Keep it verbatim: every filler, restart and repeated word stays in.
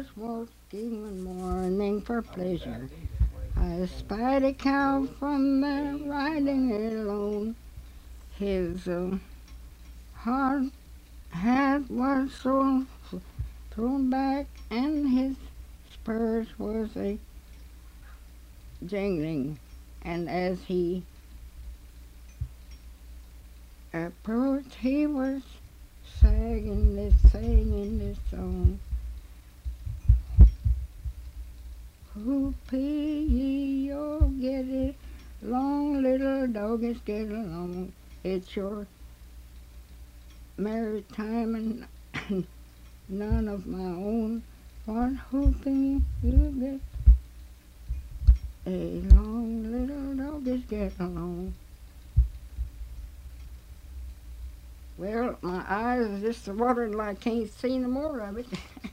was walking one morning for pleasure. I spied a cow from there riding alone. His uh, hard hat was so thrown back, and his spurs was a jingling. And as he approached, he was singing this, singing this song. Whoopee-oo, get it long, little doggies, get along. It's your married time and none of my own. One whooping you get a long, little doggies, get along. Well, my eyes are just watering like I can't see no more of it.